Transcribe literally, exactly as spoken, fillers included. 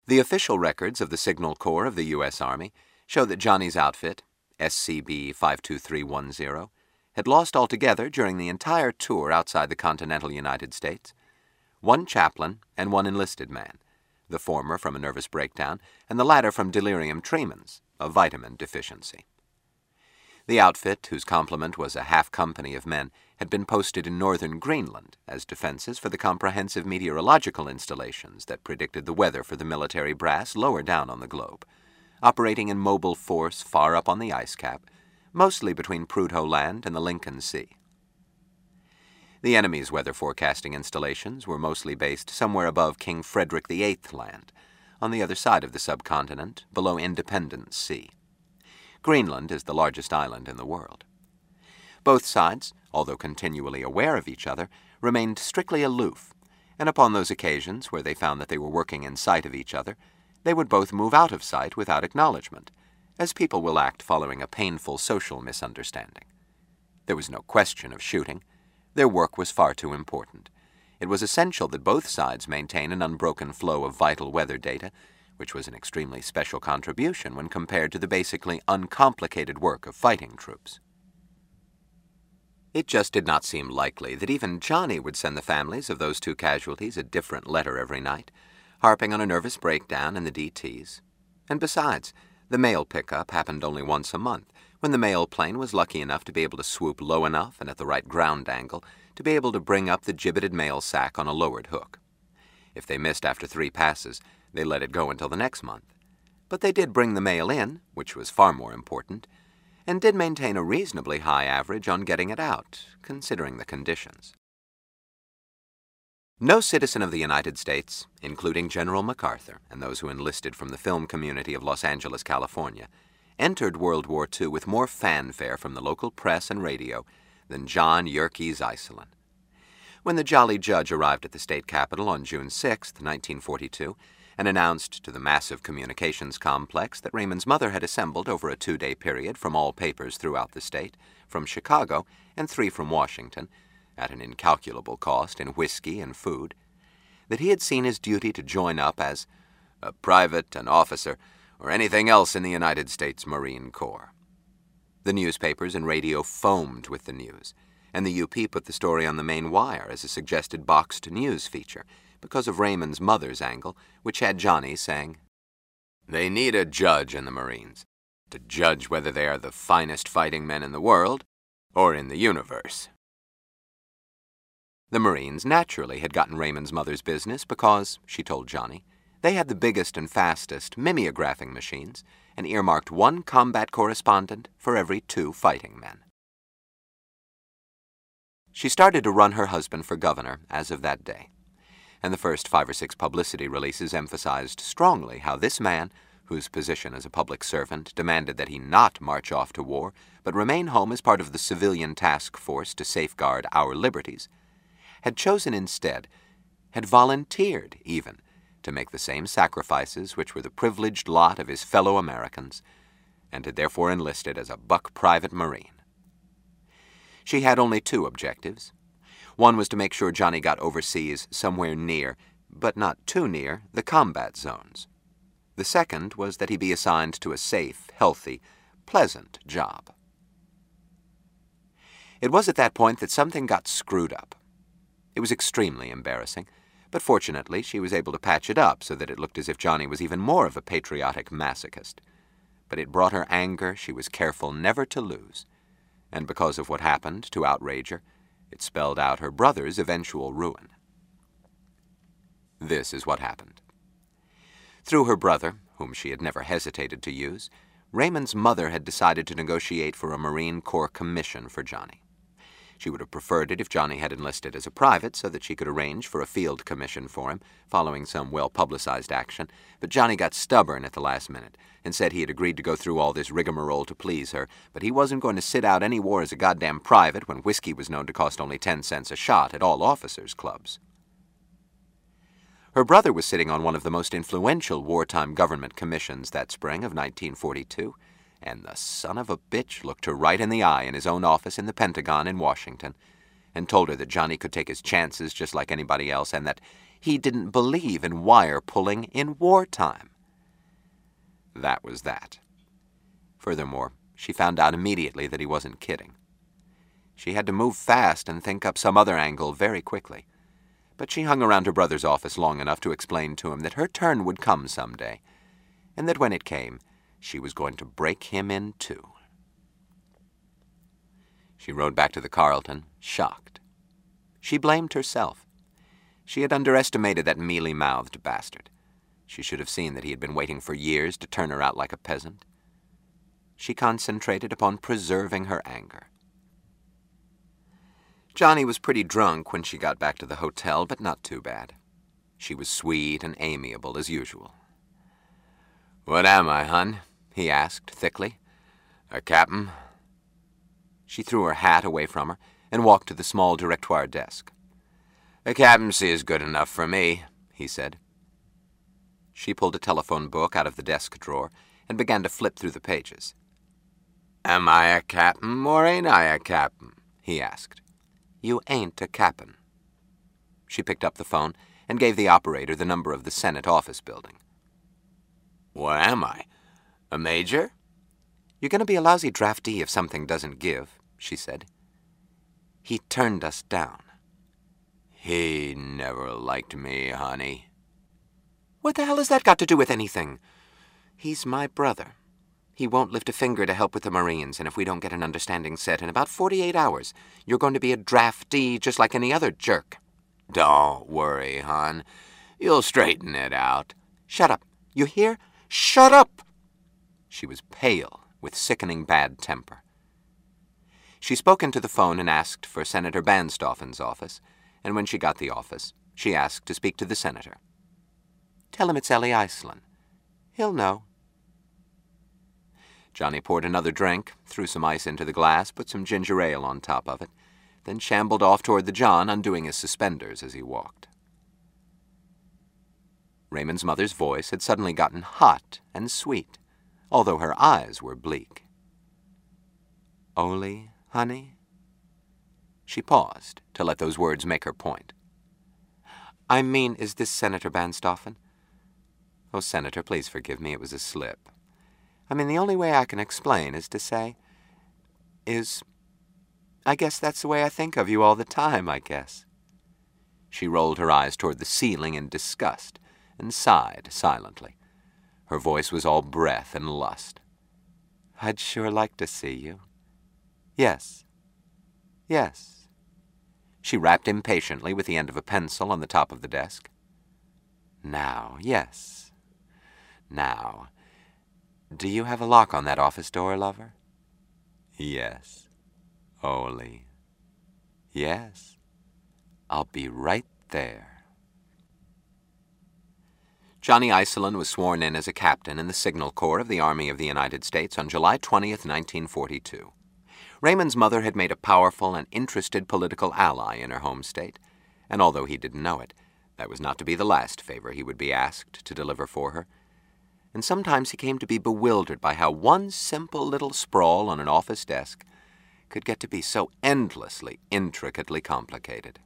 The official records of the Signal Corps of the U S Army show that Johnny's outfit, S C B five two three one zero, had lost altogether during the entire tour outside the continental United States one chaplain and one enlisted man, the former from a nervous breakdown and the latter from delirium tremens, a vitamin deficiency. The outfit, whose complement was a half company of men, had been posted in northern Greenland as defenses for the comprehensive meteorological installations that predicted the weather for the military brass lower down on the globe, operating in mobile force far up on the ice cap, mostly between Prudhoe Land and the Lincoln Sea. The enemy's weather forecasting installations were mostly based somewhere above King Frederick the Eighth Land, on the other side of the subcontinent, below Independence Sea. Greenland is the largest island in the world. Both sides, although continually aware of each other, remained strictly aloof, and upon those occasions where they found that they were working in sight of each other, they would both move out of sight without acknowledgment, as people will act following a painful social misunderstanding. There was no question of shooting. Their work was far too important. It was essential that both sides maintain an unbroken flow of vital weather data, which was an extremely special contribution when compared to the basically uncomplicated work of fighting troops. It just did not seem likely that even Johnny would send the families of those two casualties a different letter every night, harping on a nervous breakdown in the D Ts. And besides, the mail pickup happened only once a month, when the mail plane was lucky enough to be able to swoop low enough and at the right ground angle to be able to bring up the gibbeted mail sack on a lowered hook. If they missed after three passes, they let it go until the next month. But they did bring the mail in, which was far more important, and did maintain a reasonably high average on getting it out, considering the conditions. No citizen of the United States, including General MacArthur and those who enlisted from the film community of Los Angeles, California, entered World War Two with more fanfare from the local press and radio than John Yerkes Iselin. When the Jolly Judge arrived at the state capitol on June sixth, nineteen forty-two, and announced to the massive communications complex that Raymond's mother had assembled over a two-day period from all papers throughout the state, from Chicago and three from Washington, at an incalculable cost in whiskey and food, that he had seen his duty to join up as a private, an officer, or anything else in the United States Marine Corps. The newspapers and radio foamed with the news, and the U P put the story on the main wire as a suggested boxed news feature because of Raymond's mother's angle, which had Johnny saying, "They need a judge in the Marines to judge whether they are the finest fighting men in the world or in the universe." The Marines naturally had gotten Raymond's mother's business because, she told Johnny, they had the biggest and fastest mimeographing machines and earmarked one combat correspondent for every two fighting men. She started to run her husband for governor as of that day, and the first five or six publicity releases emphasized strongly how this man, whose position as a public servant demanded that he not march off to war, but remain home as part of the civilian task force to safeguard our liberties, had chosen instead, had volunteered even, to make the same sacrifices which were the privileged lot of his fellow Americans, and had therefore enlisted as a buck private Marine. She had only two objectives. One was to make sure Johnny got overseas somewhere near, but not too near, the combat zones. The second was that he be assigned to a safe, healthy, pleasant job. It was at that point that something got screwed up. It was extremely embarrassing, but fortunately she was able to patch it up so that it looked as if Johnny was even more of a patriotic masochist. But it brought her anger she was careful never to lose, and because of what happened to outrage her, it spelled out her brother's eventual ruin. This is what happened. Through her brother, whom she had never hesitated to use, Raymond's mother had decided to negotiate for a Marine Corps commission for Johnny. She would have preferred it if Johnny had enlisted as a private so that she could arrange for a field commission for him, following some well-publicized action, but Johnny got stubborn at the last minute and said he had agreed to go through all this rigmarole to please her, but he wasn't going to sit out any war as a goddamn private when whiskey was known to cost only ten cents a shot at all officers' clubs. Her brother was sitting on one of the most influential wartime government commissions that spring of nineteen forty-two, and the son of a bitch looked her right in the eye in his own office in the Pentagon in Washington and told her that Johnny could take his chances just like anybody else and that He didn't believe in wire pulling in wartime. That was that. Furthermore, she found out immediately that he wasn't kidding. She had to move fast and think up some other angle very quickly. But she hung around her brother's office long enough to explain to him that her turn would come someday, and that when it came, she was going to break him in two. She rode back to the Carlton, shocked. She blamed herself. She had underestimated that mealy-mouthed bastard. She should have seen that he had been waiting for years to turn her out like a peasant. She concentrated upon preserving her anger. Johnny was pretty drunk when she got back to the hotel, but not too bad. She was sweet and amiable as usual. "What am I, hun?" he asked thickly. "A cap'n?" She threw her hat away from her and walked to the small directoire desk. "A captaincy is good enough for me," he said. She pulled a telephone book out of the desk drawer and began to flip through the pages. "Am I a cap'n or ain't I a cap'n?" he asked. "You ain't a cap'n." She picked up the phone and gave the operator the number of the Senate office building. "What am I? A major?" "You're going to be a lousy draftee if something doesn't give," she said. "He turned us down." "He never liked me, honey." "What the hell has that got to do with anything?" "He's my brother. He won't lift a finger to help with the Marines, and if we don't get an understanding set in about forty-eight hours, you're going to be a draftee just like any other jerk." "Don't worry, hon. You'll straighten it out." "Shut up. You hear? Shut up!" She was pale with sickening bad temper. She spoke into the phone and asked for Senator Banstoffen's office, and when she got the office, she asked to speak to the senator. "Tell him it's Ellie Iceland. He'll know." Johnny poured another drink, threw some ice into the glass, put some ginger ale on top of it, then shambled off toward the John, undoing his suspenders as he walked. Raymond's mother's voice had suddenly gotten hot and sweet, although her eyes were bleak. "Ole, honey?" She paused to let those words make her point. "I mean, is this Senator Banstoffen?" "Oh, Senator, please forgive me. It was a slip. I mean, the only way I can explain is to say, is, I guess that's the way I think of you all the time, I guess." She rolled her eyes toward the ceiling in disgust and sighed silently. Her voice was all breath and lust. "I'd sure like to see you. Yes. Yes." She rapped impatiently with the end of a pencil on the top of the desk. "Now, yes. Now, do you have a lock on that office door, lover?" "Yes. Ole." "Yes. I'll be right there." Johnny Iceland was sworn in as a captain in the Signal Corps of the Army of the United States on July twentieth, nineteen forty-two. Raymond's mother had made a powerful and interested political ally in her home state, and although he didn't know it, that was not to be the last favor he would be asked to deliver for her. And sometimes he came to be bewildered by how one simple little sprawl on an office desk could get to be so endlessly, intricately complicated.